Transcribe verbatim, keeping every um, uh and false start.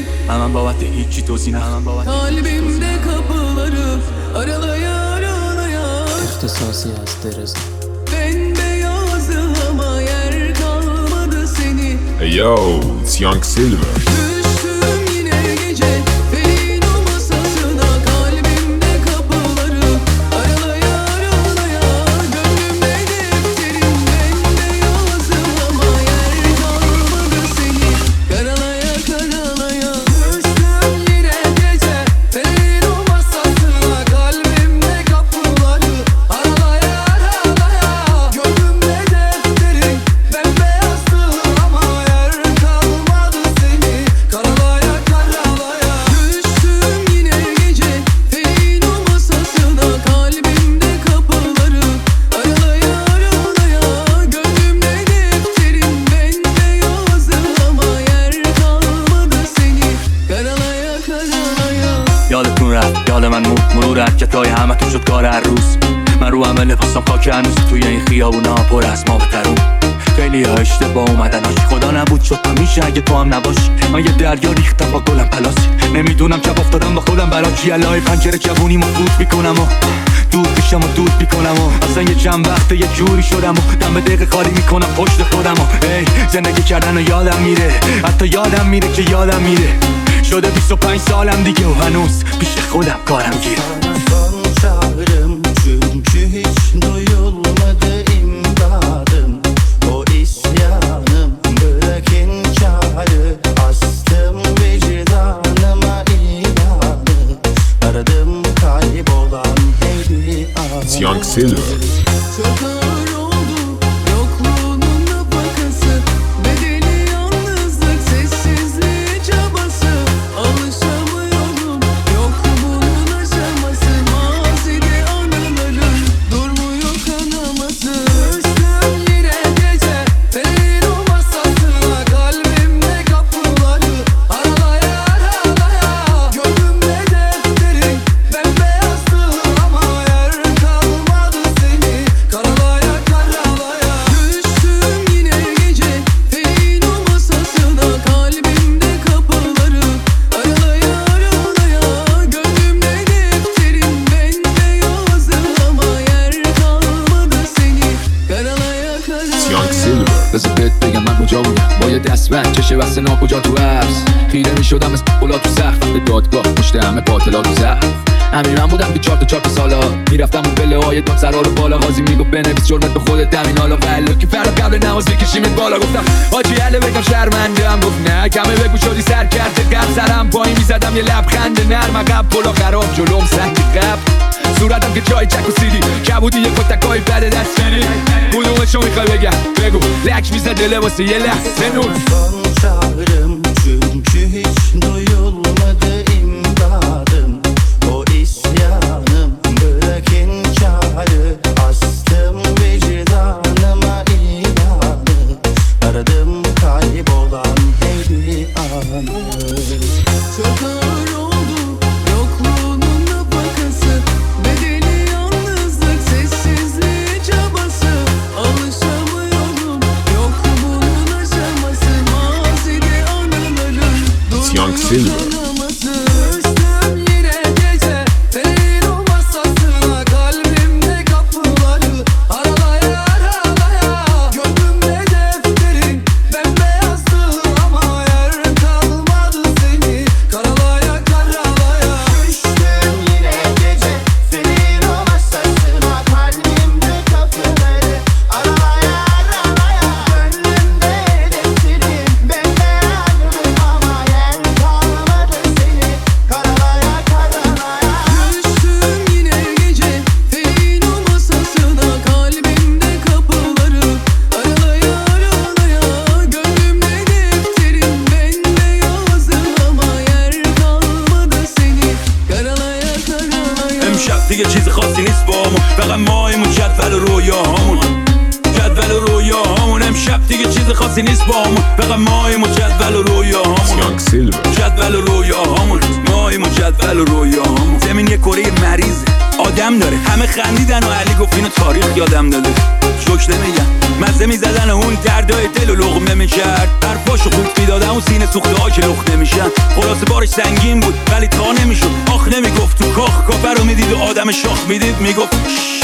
Hemen babatte hiç tozina. Kalbimde kapıları aralaya aralaya İhtisası yazdırırız. bembeyazdı ama yer kalmadı seni. Hey yo, it's Young Silver. Düştüm yine gece felin o masasına. Kalbimde kapıları aralaya aralaya gönlümde defterim bembeyazdı ama yer kalmadı seni. Karalaya karalaya düştüm yine gece felin o masasına. Kalbimde kapıları aralaya aralaya gönlümde defterim bembeyazdı ama yer kalmadı seni. Karalaya karalaya düştüm yine gece felin o masasına. Kalbimde kapıları aralaya aralaya gönlümde defterim bembeyazdı ama yer kalmadı seni. Karalaya karalaya. یادتون رفت یاد من مو مرور حرکتای همه تو شد کار هر روز. من رو همه لباسم پاک هنوز توی این خیابونا پر از ما بترون. خیلی ها اشتباه اومدن هاش خدا نبود شد همیشه اگه تو هم نباشی. من یه دریا ریختم با گلم پلاسی. نمیدونم چپ افتادم با خودم برا چی الهی پنجره جوونی ما فوت میکنم و دود پیشم و دود میکنم و اصلا یه چند وقته یه جوری شدم و دم به دقیقه خالی میکنم پشت خودم و ای زندگی کردن و یادم میره حتی یادم میره که یادم میره شده بیست و پنج سالم دیگه و هنوز پیش خودم کارم گیره. Son çağrım çünkü hiç duyulmadı imdadım. O isyanım bırakın çağrı, astım vicdanıma ilanı. Aradım kaybolan hediye. It's Young Silver. Çok ağır oldu yokluğunun nafakası. Bedeli yalnızlık, sessizliği çabası. Alışamıyorum yok bunun aşaması. Mazide anıların durmuyor kanaması. Düştüm yine gece felin o masasına. Kalbimde kapıları aralaya aralaya gönlümde defterin bembeyazdı ama yer kalmadı seni. Karalaya karalaya düştüm yine gece felin o masasına. Kalbimde kapıları aralaya aralaya gönlümde defterin bembeyazdı ama yer kalmadı seni. Karalaya It's Young karalaya. Silver. بذار بهت بگم من کجا بودم با یه دستبند چشه بسته نا کجا تو حبس خیره میشدم مثل اولا تو سخت به دادگاه پشت همه قاتلا تو زخم همین من بودم که چهار تا چهار تا سالا میرفتم اون پله های دون سرا رو بالا قاضی میگفت بنویس جرمت به خودت همین حالا قلب که فردا قبل نماز بکشیمت بالا گفتم حاجی عله بگم شرمندم گفت نه کمه بگو شدی سر کرده قبل سرم پایین میزدم یه لبخند نرم عقب پلا خراب جلوم سنگ قبل صورتم که جای چک و سیدی کبودی یه کتکای بده دست بری کدومشو میخوای بگم بگو لک میزد دله واسه یه لحظه نور. Son çağrım çünkü hiç duyulmadı imdadım. O isyanım bırakın çağrı, astım vicdanıma ilanı. Aradım kaybolan hediyanı. Çok ağır oldu yokluğunun nafakası. Bedeli yalnızlık, sessizliği çabası. Alışamıyorum yok bunun aşaması. Mazide anıların It's Young durmuyor Silver. kanaması. Düştüm yine gece felin o masasına. Kalbimde kapıları aralaya aralaya gönlümde defterin bembeyazdı ama yer kalmadı seni. Karalaya karalaya Düştüm yine gece senin o masasına. Kalbimde kapıları aralaya aralaya gönlümde defterin bembeyazdı ama yer kalmadı seni. Karalaya karalaya. düştüm yine gece felin o masasına. Kalbimde kapıları aralaya aralaya gönlümde defterin bembeyazdı ama yer kalmadı seni. Karalaya karalaya. امشب دیگه چیز خاصی نیست با همون فقط مایمون جدول رویاهامون جدول رویاهامون امشب دیگه چیز خاصی نیست با همون فقط مایمون جدول It's رویاهامون Young Silver. جدول رویاهامون مایمون جدول رویاهامون زمین یه کره مریضه آدم داره. همه خندیدن و علی گفت اینو تاریخ یادم داده. شوک نمیگم مزه میزدن اون دردای دل و لقمه میکرد. حرفاشو خوب میدادن اون سینه سوخته ها که لخت نمیشن. خلاصه بارش سنگین بود ولی تا نمیشد آخ نمیگفت. تو کاخ کافر رو میدید و آدم شاخ میدید میگفت